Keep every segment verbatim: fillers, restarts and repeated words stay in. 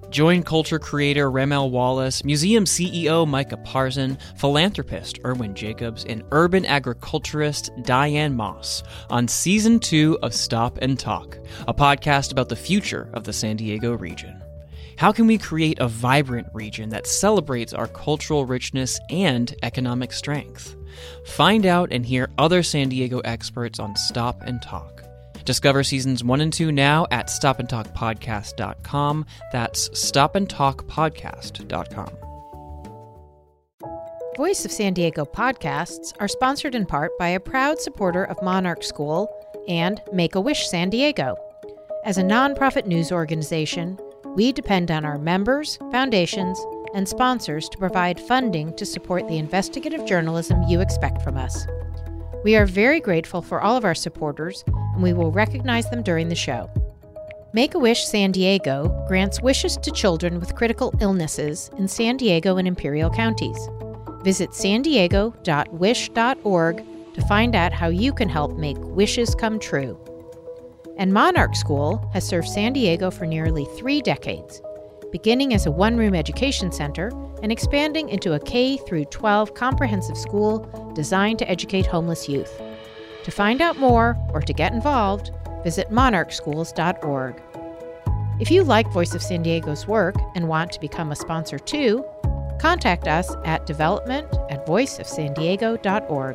Join culture creator Ramel Wallace, museum C E O Micah Parson, philanthropist Erwin Jacobs, and urban agriculturist Diane Moss on Season two of Stop and Talk, a podcast about the future of the San Diego region. How can we create a vibrant region that celebrates our cultural richness and economic strength? Find out and hear other San Diego experts on Stop and Talk. Discover seasons one and two now at stop and talk podcast dot com. That's stop and talk podcast dot com. Voice of San Diego podcasts are sponsored in part by a proud supporter of Monarch School and Make-A-Wish San Diego. As a nonprofit news organization, we depend on our members, foundations, and sponsors to provide funding to support the investigative journalism you expect from us. We are very grateful for all of our supporters, and we will recognize them during the show. Make-A-Wish San Diego grants wishes to children with critical illnesses in San Diego and Imperial counties. Visit san diego dot wish dot org to find out how you can help make wishes come true. And Monarch School has served San Diego for nearly three decades, beginning as a one-room education center and expanding into a K through twelve comprehensive school designed to educate homeless youth. To find out more or to get involved, visit monarch schools dot org. If you like Voice of San Diego's work and want to become a sponsor too, contact us at development at voice of san diego dot org.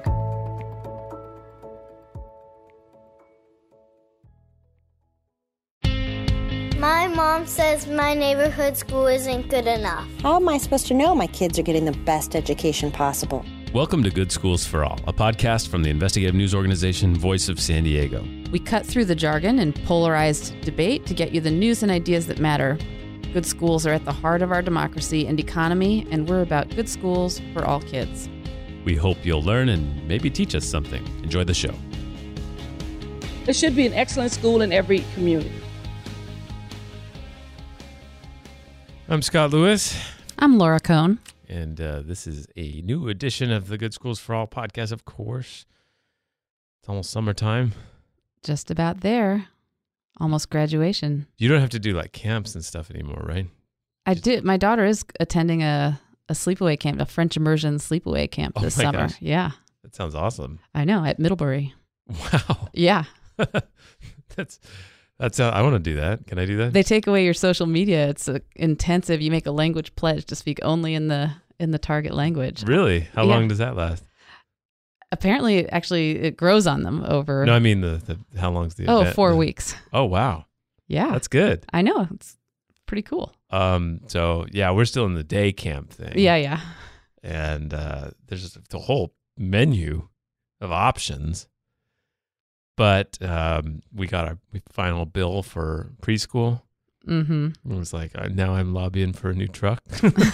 My mom says my neighborhood school isn't good enough. How am I supposed to know my kids are getting the best education possible? Welcome to Good Schools for All, a podcast from the investigative news organization Voice of San Diego. We cut through the jargon and polarized debate to get you the news and ideas that matter. Good schools are at the heart of our democracy and economy, and we're about good schools for all kids. We hope you'll learn and maybe teach us something. Enjoy the show. There should be an excellent school in every community. I'm Scott Lewis. I'm Laura Cohn. And uh, this is a new edition of the Good Schools for All podcast, of course. It's almost summertime. Just about there. Almost graduation. You don't have to do like camps and stuff anymore, right? I did. My daughter is attending a, a sleepaway camp, a French immersion sleepaway camp this oh my summer. Gosh. Yeah. That sounds awesome. I know, at Middlebury. Wow. Yeah. That's... That's uh, I want to do that. Can I do that? They take away your social media. It's a intensive. You make a language pledge to speak only in the in the target language. Really? How Yeah. long does that last? Apparently, actually, it grows on them over. No, I mean the, the how long's the oh, event? four The- weeks. Oh, wow. Yeah, That's good. I know. It's pretty cool. Um. So yeah, we're still in the day camp thing. Yeah, yeah. And uh, there's just the whole menu of options. But um, we got our final bill for preschool. Mm-hmm. It was like, uh, now I'm lobbying for a new truck.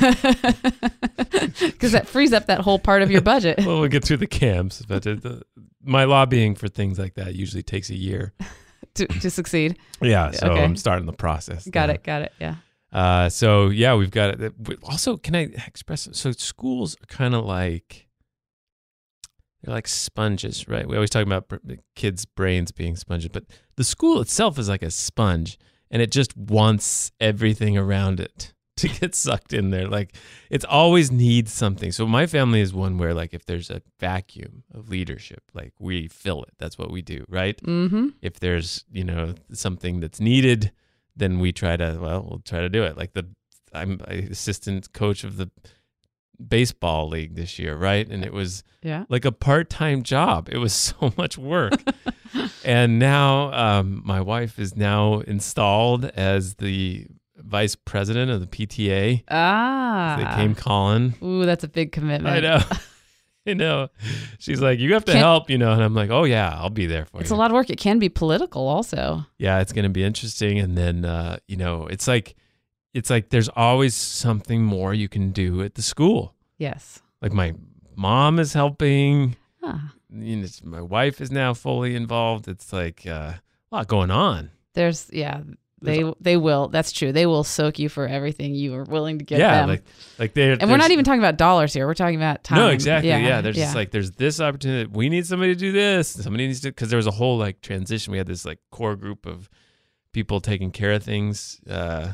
Because that frees up that whole part of your budget. Well, we'll get through the camps. But it, the, my lobbying for things like that usually takes a year. to, to succeed. Yeah, so Okay. I'm starting the process. Got now. it. Got it. Yeah. Uh, so, yeah, we've got it. Also, can I express, so schools are kind of like, they're like sponges, right? We always talk about kids' brains being sponges, but the school itself is like a sponge, and it just wants everything around it to get sucked in there. Like, it's always needs something. So my family is one where, like, if there's a vacuum of leadership, like, we fill it. That's what we do, right? Mm-hmm. If there's, you know, something that's needed, then we try to, well, we'll try to do it. Like the, I'm assistant coach of the baseball league this year, right? And it was Yeah. like a part-time job. It was so much work. And now um, my wife is now installed as the vice president of the P T A. Ah. They came calling. Ooh, that's a big commitment. I know. I know. She's like, you have to Can't- help, you know. And I'm like, oh, yeah, I'll be there for It's you. a lot of work. It can be political also. Yeah, it's going to be interesting. And then, uh, you know, it's like, it's like there's always something more you can do at the school. Yes. Like my mom is helping. Ah. You know, it's- my wife is now fully involved. It's like uh, a lot going on. There's, yeah, they There's- they will. That's true. They will soak you for everything you are willing to give yeah, them. like like they. and we're not even talking about dollars here. We're talking about time. No, exactly. Yeah, Yeah. there's yeah. just like there's this opportunity. We need somebody to do this. Somebody needs to, because there was a whole like transition. We had this like core group of people taking care of things uh,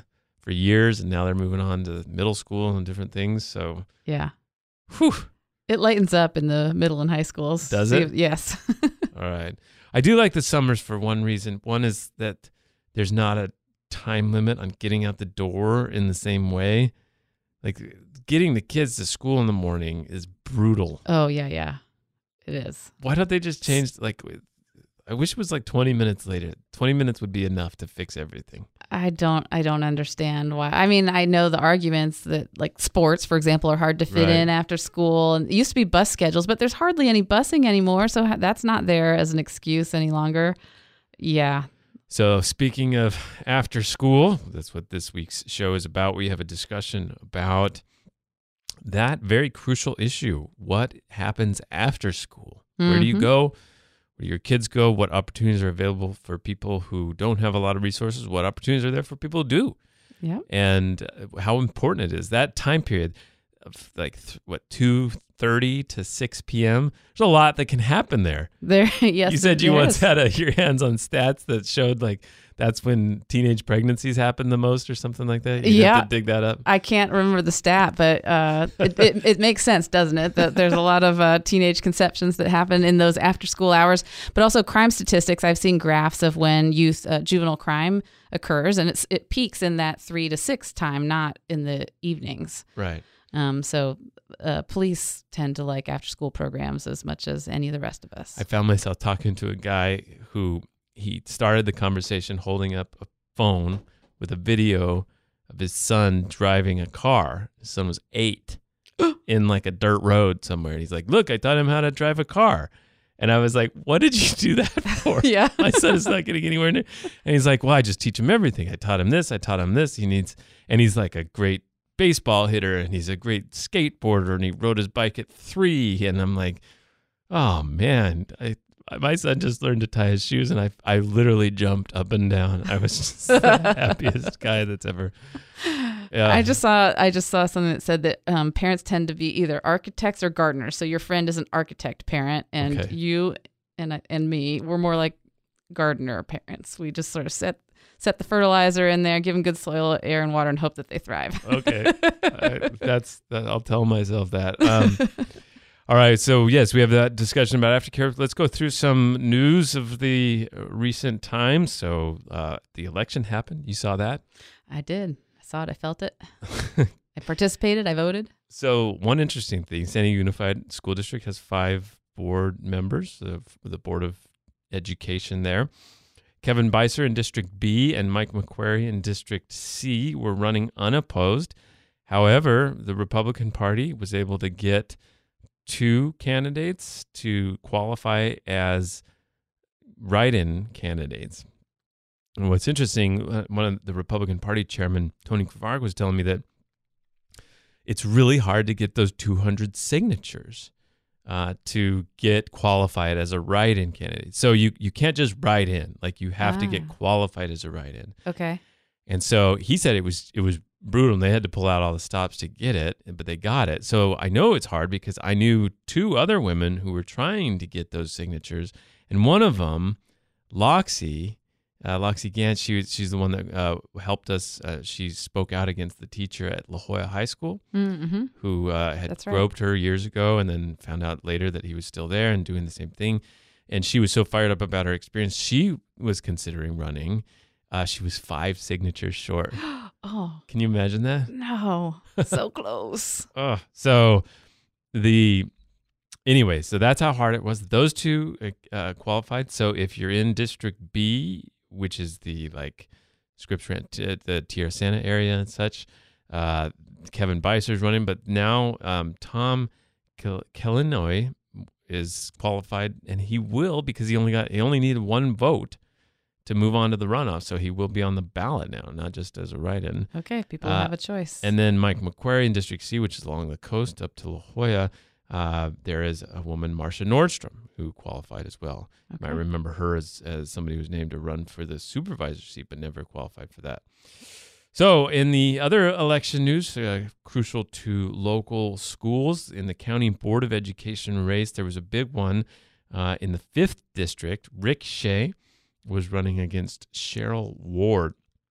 for years, and now they're moving on to middle school and different things. So, Yeah. whew. It lightens up in the middle and high schools. Does See it? if- yes. All right. I do like the summers for one reason. One is that there's not a time limit on getting out the door in the same way. Like getting the kids to school in the morning is brutal. Oh, yeah, yeah. It is. Why don't they just change, like, I wish it was like twenty minutes later. twenty minutes would be enough to fix everything. I don't I don't understand why. I mean, I know the arguments that like sports, for example, are hard to fit Right. in after school. And it used to be bus schedules, but there's hardly any busing anymore. So ha- that's not there as an excuse any longer. Yeah. So speaking of after school, that's what this week's show is about. We have a discussion about that very crucial issue. What happens after school? Where do you Mhm. go? Where do your kids go? What opportunities are available for people who don't have a lot of resources? What opportunities are there for people who do? Yeah. And uh, how important it is. That time period of like, th- what, two thirty to six p.m.? There's a lot that can happen there. There yes. You said you there once is. had a, your hands on stats that showed like that's when teenage pregnancies happen the most or something like that. You Yeah. have to dig that up. I can't remember the stat, but uh, it, it, it makes sense, doesn't it? That there's a lot of uh, teenage conceptions that happen in those after school hours, but also crime statistics. I've seen graphs of when youth uh, juvenile crime occurs, and it's it peaks in that three to six time, not in the evenings. Right. Um, so uh, police tend to like after school programs as much as any of the rest of us. I found myself talking to a guy who he started the conversation holding up a phone with a video of his son driving a car. His son was eight in like a dirt road somewhere. And he's like, look, I taught him how to drive a car. And I was like, what did you do that for? Yeah. My son is not getting anywhere near. And he's like, well, I just teach him everything. I taught him this. I taught him this. He needs, and he's like a great baseball hitter and he's a great skateboarder and he rode his bike at three. And I'm like, oh man, I, my son just learned to tie his shoes and I, I literally jumped up and down. I was just the happiest guy that's ever. Yeah. I just saw I just saw something that said that um, parents tend to be either architects or gardeners. So your friend is an architect parent, and Okay. you and I- and me, we're more like gardener parents. We just sort of set set the fertilizer in there, give them good soil, air, and water, and hope that they thrive. Okay. I, that's that. I'll tell myself that. Um, all right. So yes, we have that discussion about aftercare. Let's go through some news of the recent times. So uh, the election happened. You saw that. I did. I saw it. I felt it. I participated. I voted. So one interesting thing: San Diego Unified School District has five board members of the Board of Education there. Kevin Beiser in District B and Mike McQuarrie in District C were running unopposed. However, the Republican Party was able to get two candidates to qualify as write-in candidates. And what's interesting, uh, one of the Republican Party chairman, Tony Kvarg, was telling me that it's really hard to get those two hundred signatures uh, to get qualified as a write-in candidate. So you, you can't just write in, like you have to get Ah. qualified as a write-in. Okay. And so he said it was it was brutal and they had to pull out all the stops to get it, but they got it. So I know it's hard because I knew two other women who were trying to get those signatures. And one of them, Loxie, uh, Loxie Gant, she, she's the one that uh, helped us. Uh, she spoke out against the teacher at La Jolla High School Mm-hmm. who uh, had That's right. groped her years ago and then found out later that he was still there and doing the same thing. And she was so fired up about her experience. She was considering running. Uh, she was five signatures short. Oh, Can you imagine that? no. So close. Oh, so the anyway, so that's how hard it was. Those two uh, qualified. So if you're in District B, which is the like Scripps Ranch, t- the Tierra Santa area and such, uh, Kevin Beiser's running, but now um, Tom Kel- Kellinoy is qualified, and he will because he only got he only needed one vote to move on to the runoff, so he will be on the ballot now, not just as a write-in. Okay. People Uh, have a choice. And then Mike McQuarrie in District C, which is along the coast up to La Jolla, uh, there is a woman, Marcia Nordstrom, who qualified as well. You might Okay. remember her as, as somebody who was named to run for the supervisor seat, but never qualified for that. So in the other election news, uh, crucial to local schools, in the County Board of Education race, there was a big one uh, in the fifth district. Rick Shea was running against Cheryl Ward.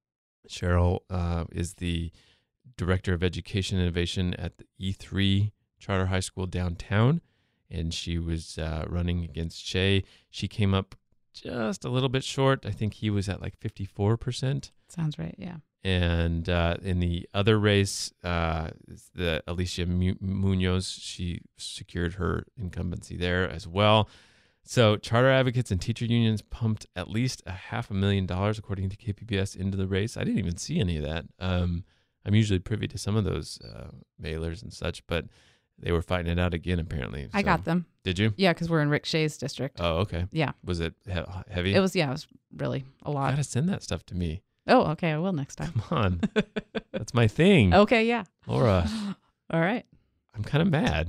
Cheryl uh, is the Director of Education Innovation at the E three Charter High School downtown, and she was uh, running against Shay. She came up just a little bit short. I think he was at like fifty-four percent. Sounds right, yeah. And uh, in the other race, uh, the Alicia Mu- Munoz, she secured her incumbency there as well. So charter advocates and teacher unions pumped at least a half a million dollars, according to K P B S, into the race. I didn't even see any of that. Um, I'm usually privy to some of those uh, mailers and such, but they were fighting it out again, apparently. I So- got them. Did you? Yeah, because we're in Rick Shay's district. Oh, okay. Yeah. Was it he- heavy? It was, yeah, it was really a lot. Gotta send that stuff to me. Oh, okay, I will next time. Come on. That's my thing. Okay, yeah. Laura, All right. I'm kind of mad.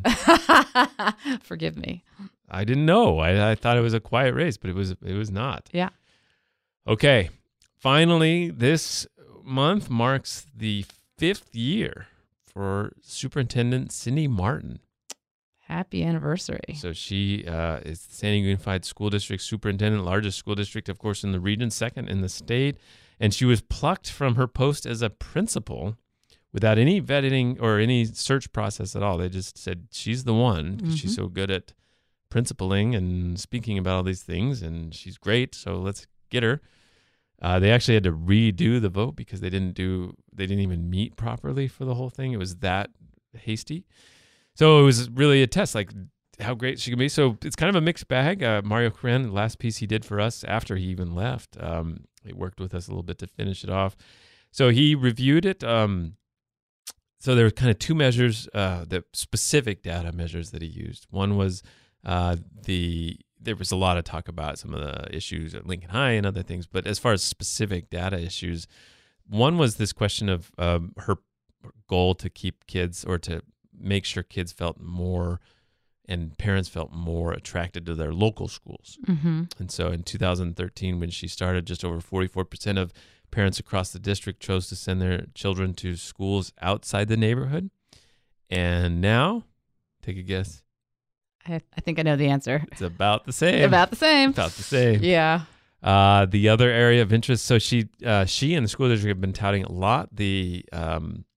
Forgive me. I didn't know. I, I thought it was a quiet race, but it was it was not. Yeah. Okay. Finally, this month marks the fifth year for Superintendent Cindy Martin. Happy anniversary. So she uh, is the San Diego Unified School District Superintendent, largest school district, of course, in the region, second in the state. And she was plucked from her post as a principal without any vetting or any search process at all. They just said, she's the one because she's so good at principling and speaking about all these things, and she's great, so let's get her. Uh, they actually had to redo the vote because they didn't do, they didn't even meet properly for the whole thing. It was that hasty. So it was really a test, like how great she can be. So it's kind of a mixed bag. Uh, Mario Karen, the last piece he did for us after he even left, um, he worked with us a little bit to finish it off. So he reviewed it. Um, so there were kind of two measures, uh, the specific data measures that he used. One was uh, the, there was a lot of talk about some of the issues at Lincoln High and other things, but as far as specific data issues, one was this question of um, her goal to keep kids or to make sure kids felt more and parents felt more attracted to their local schools. Mm-hmm. And so in two thousand thirteen, when she started, just over forty-four percent of parents across the district chose to send their children to schools outside the neighborhood. And now, take a guess. I, I think I know the answer. It's about the same. About the same. About the same. Yeah. Uh, the other area of interest, so she uh, she and the school district have been touting a lot the um,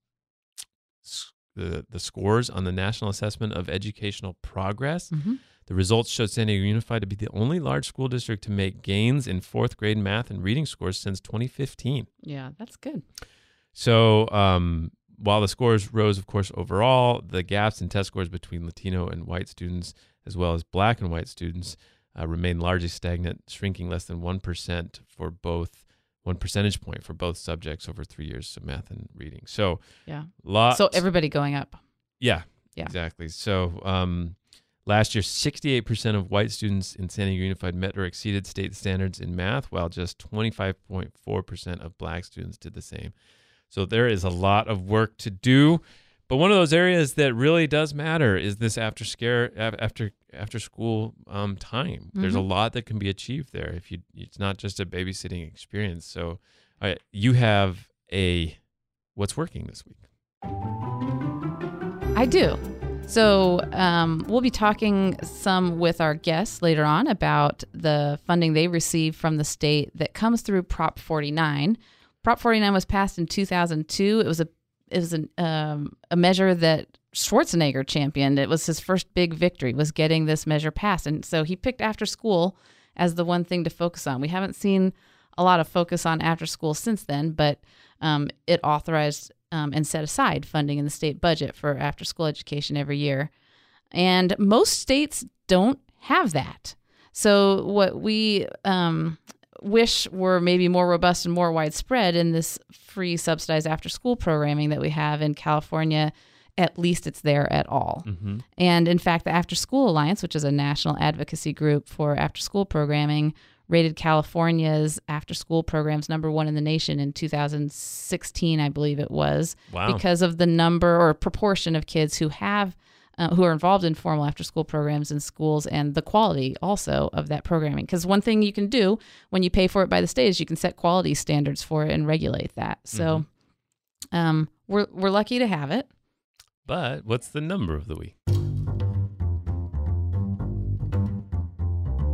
the the scores on the National Assessment of Educational Progress. Mm-hmm. The results showed San Diego Unified to be the only large school district to make gains in fourth grade math and reading scores since twenty fifteen. Yeah, that's good. So um, while the scores rose, of course, overall, the gaps in test scores between Latino and white students, as well as black and white students, uh, remain largely stagnant, shrinking less than one percent for both, one percentage point for both subjects over three years, so math and reading. So Yeah. lots. So everybody going up. Yeah, Yeah. exactly. So um, last year, sixty-eight percent of white students in San Diego Unified met or exceeded state standards in math, while just twenty-five point four percent of black students did the same. So there is a lot of work to do. But one of those areas that really does matter is this after scare after after school um, time. Mm-hmm. There's a lot that can be achieved there if you. It's not just a babysitting experience. So uh, you have a what's working this week. I do. So um, we'll be talking some with our guests later on about the funding they receive from the state that comes through Prop forty-nine. Prop forty-nine was passed in two thousand two. It was a it was an, um, a measure that Schwarzenegger championed. It was his first big victory, was getting this measure passed. And so he picked after school as the one thing to focus on. We haven't seen a lot of focus on after school since then, but um, it authorized um, and set aside funding in the state budget for after school education every year. And most states don't have that. So what we um, wish were maybe more robust and more widespread in this free subsidized after school programming that we have in California, at least it's there at all. Mm-hmm. And in fact, the After School Alliance, which is a national advocacy group for after school programming, rated California's after school programs number one in the nation in two thousand sixteen, I believe it was, Wow. because of the number or proportion of kids who have Uh, who are involved in formal after-school programs in schools and the quality also of that programming. Because one thing you can do when you pay for it by the state is you can set quality standards for it and regulate that. So mm-hmm. um, we're we're lucky to have it. But what's the number of the week?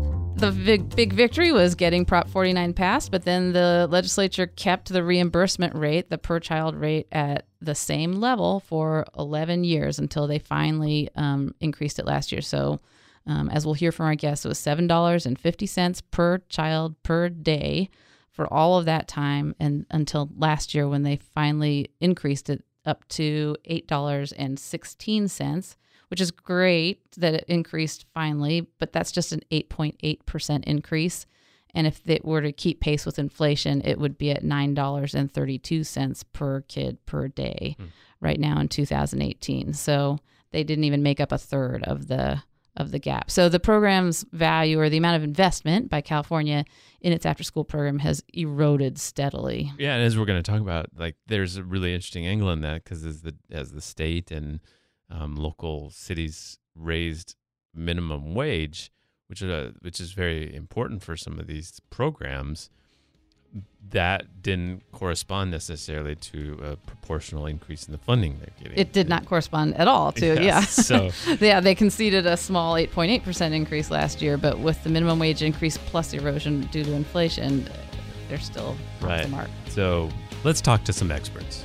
the big, big victory was getting Prop forty-nine passed, but then the legislature kept the reimbursement rate, the per child rate, at the same level for eleven years until they finally um, increased it last year. So um, as we'll hear from our guests, it was seven dollars and fifty cents per child per day for all of that time, and until last year when they finally increased it up to eight dollars and sixteen cents, which is great that it increased finally, but that's just an eight point eight percent increase. And if it were to keep pace with inflation, it would be at nine dollars and thirty-two cents per kid per day hmm. right now in two thousand eighteen. So they didn't even make up a third of the of the gap. So the program's value, or the amount of investment by California in its after-school program, has eroded steadily. Yeah, and as we're going to talk about, like, there's a really interesting angle in that, because as the as the state and um, local cities raised minimum wage, which is a, which is very important for some of these programs, that didn't correspond necessarily to a proportional increase in the funding they're getting. It did not correspond at all to, yes, yeah. So yeah, they conceded a small eight point eight percent increase last year, but with the minimum wage increase plus erosion due to inflation, they're still off right. the mark. So let's talk to some experts.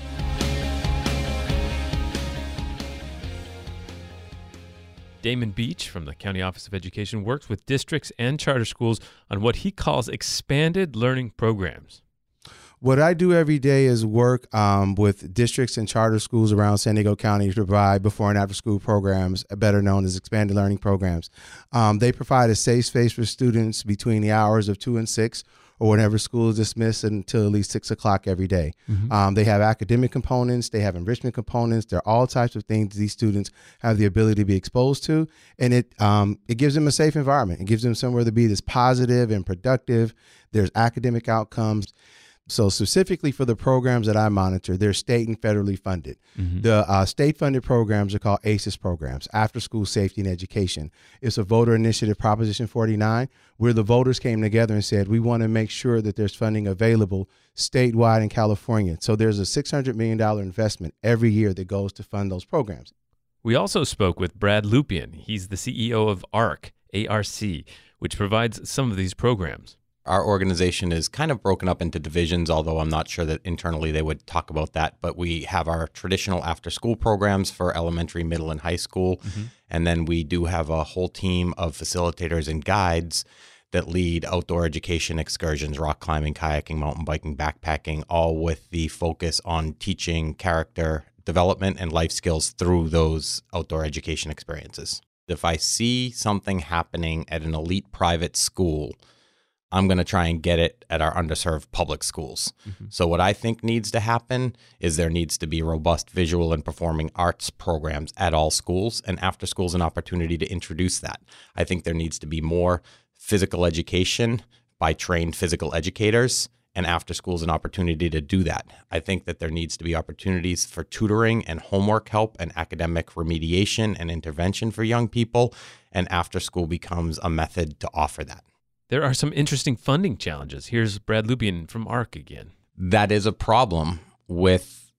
Damon Beach from the County Office of Education works with districts and charter schools on what he calls expanded learning programs. What I do every day is work um, with districts and charter schools around San Diego County to provide before and after school programs, better known as expanded learning programs. Um, they provide a safe space for students between the hours of two and six, or whenever school is dismissed, until at least six o'clock every day. Mm-hmm. Um, they have academic components, they have enrichment components. There are all types of things these students have the ability to be exposed to, and it um, it gives them a safe environment. It gives them somewhere to be that's positive and productive. There's academic outcomes. So specifically for the programs that I monitor, they're state and federally funded. Mm-hmm. The uh, state-funded programs are called ACES programs, After School Safety and Education. It's a voter initiative, Proposition forty-nine, where the voters came together and said, we want to make sure that there's funding available statewide in California. So there's a six hundred million dollars investment every year that goes to fund those programs. We also spoke with Brad Lupian. He's the C E O of ARC, A R C, which provides some of these programs. Our organization is kind of broken up into divisions, although I'm not sure that internally they would talk about that. But we have our traditional after-school programs for elementary, middle, and high school. Mm-hmm. And then we do have a whole team of facilitators and guides that lead outdoor education excursions, rock climbing, kayaking, mountain biking, backpacking, all with the focus on teaching character development and life skills through those outdoor education experiences. If I see something happening at an elite private school, I'm going to try and get it at our underserved public schools. Mm-hmm. So what I think needs to happen is there needs to be robust visual and performing arts programs at all schools, and after school is an opportunity to introduce that. I think there needs to be more physical education by trained physical educators, and after school is an opportunity to do that. I think that there needs to be opportunities for tutoring and homework help and academic remediation and intervention for young people, and after school becomes a method to offer that. There are some interesting funding challenges. Here's Brad Lupian from ARC again. That is a problem with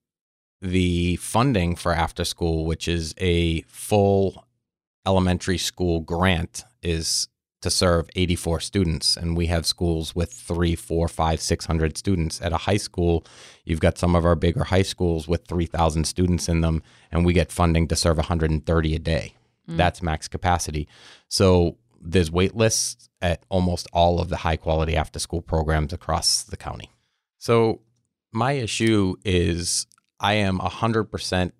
the funding for after school, which is a full elementary school grant, is to serve eighty-four students. And we have schools with three, four, five, six hundred students. At a high school, you've got some of our bigger high schools with three thousand students in them, and we get funding to serve one hundred thirty a day. Mm. That's max capacity. So there's wait lists at almost all of the high quality after school programs across the county. So my issue is I am one hundred percent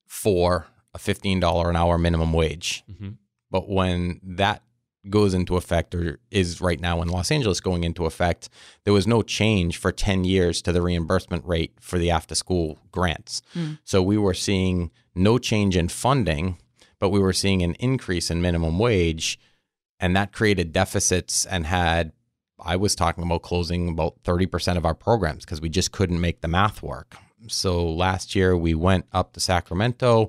for a fifteen dollars an hour minimum wage. Mm-hmm. But when that goes into effect, or is right now in Los Angeles going into effect, there was no change for ten years to the reimbursement rate for the after school grants. Mm. So we were seeing no change in funding, but we were seeing an increase in minimum wage. And that created deficits and had, I was talking about closing about thirty percent of our programs because we just couldn't make the math work. So last year we went up to Sacramento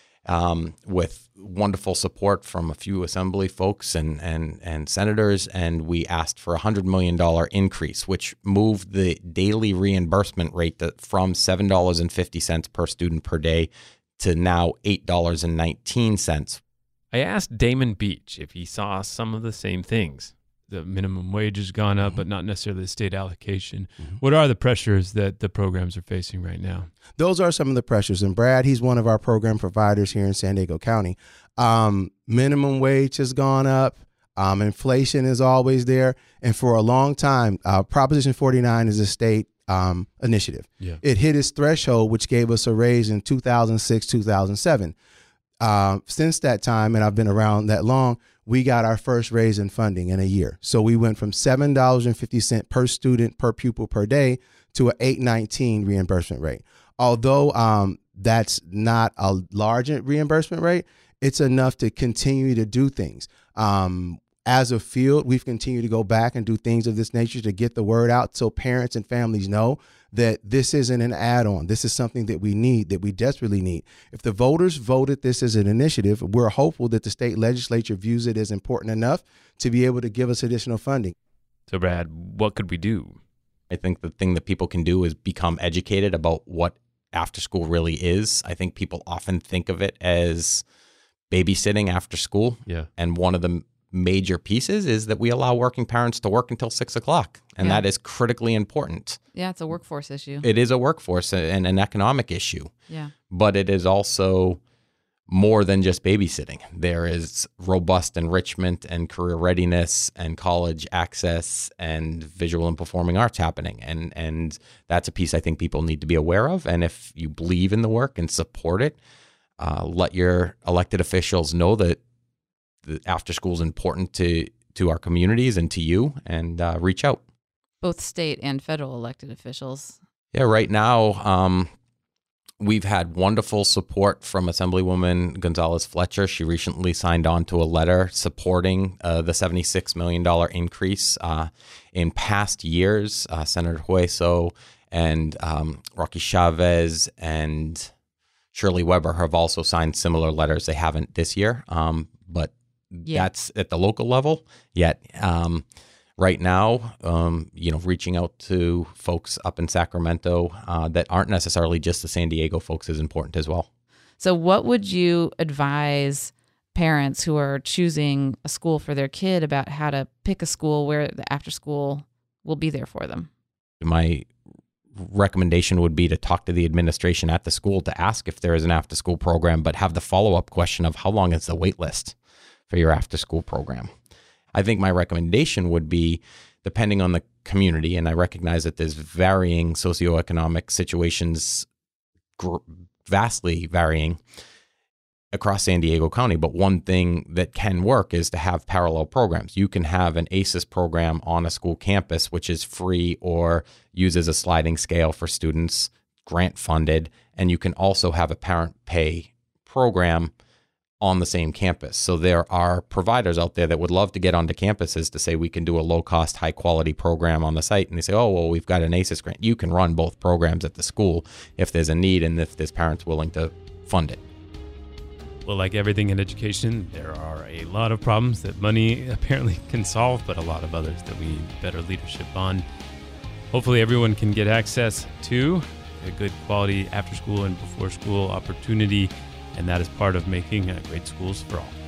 um, with wonderful support from a few assembly folks and, and, and senators, and we asked for a one hundred million dollars increase, which moved the daily reimbursement rate to, from seven dollars and fifty cents per student per day to now eight dollars and nineteen cents. I asked Damon Beach if he saw some of the same things. the minimum wage has gone up, mm-hmm. but not necessarily the state allocation. Mm-hmm. What are the pressures that the programs are facing right now? Those are some of the pressures. And Brad, he's one of our program providers here in San Diego County. Um, minimum wage has gone up. Um, inflation is always there. And for a long time, uh, Proposition forty-nine is a state um, initiative. Yeah. It hit its threshold, which gave us a raise in two thousand six, two thousand seven. Uh, since that time, and I've been around that long, we got our first raise in funding in a year. So we went from seven dollars and fifty cents per student, per pupil per day to an eight nineteen reimbursement rate. Although um, that's not a large reimbursement rate, it's enough to continue to do things. Um, as a field, we've continued to go back and do things of this nature to get the word out so parents and families know that this isn't an add-on. This is something that we need, that we desperately need. If the voters voted this as an initiative, we're hopeful that the state legislature views it as important enough to be able to give us additional funding. So, Brad, what could we do? I think the thing that people can do is become educated about what after school really is. I think people often think of it as babysitting after school. Yeah. And one of the major pieces is that we allow working parents to work until six o'clock. And Yeah. that is critically important. Yeah, it's a workforce issue. It is a workforce and an economic issue, Yeah. but it is also more than just babysitting. There is robust enrichment and career readiness and college access and visual and performing arts happening. And, and that's a piece I think people need to be aware of. And if you believe in the work and support it, uh, let your elected officials know that the after school is important to, to our communities and to you, and uh, reach out. Both state and federal elected officials. Yeah, right now, um, we've had wonderful support from Assemblywoman Gonzalez Fletcher. She recently signed on to a letter supporting uh, the seventy-six million dollars increase. Uh, in past years, uh, Senator Hueso and um, Rocky Chavez and Shirley Weber have also signed similar letters. They haven't this year, um, but Yeah. that's at the local level. Yet, um, right now, um, you know, reaching out to folks up in Sacramento uh, that aren't necessarily just the San Diego folks is important as well. So what would you advise parents who are choosing a school for their kid about how to pick a school where the after school will be there for them? My recommendation would be to talk to the administration at the school to ask if there is an after school program, but have the follow-up question of how long is the wait list for your after school program. I think my recommendation would be, depending on the community, and I recognize that there's varying socioeconomic situations, gr- vastly varying across San Diego County, but one thing that can work is to have parallel programs. You can have an A C E S program on a school campus, which is free or uses a sliding scale for students, grant funded, and you can also have a parent pay program on the same campus. So there are providers out there that would love to get onto campuses to say we can do a low-cost, high-quality program on the site. And they say, oh, well, we've got an A C E S grant. You can run both programs at the school if there's a need and if there's parents willing to fund it. Well, like everything in education, there are a lot of problems that money apparently can solve, but a lot of others that we need better leadership on. Hopefully everyone can get access to a good quality after-school and before-school opportunity, and that is part of making uh, great schools for all.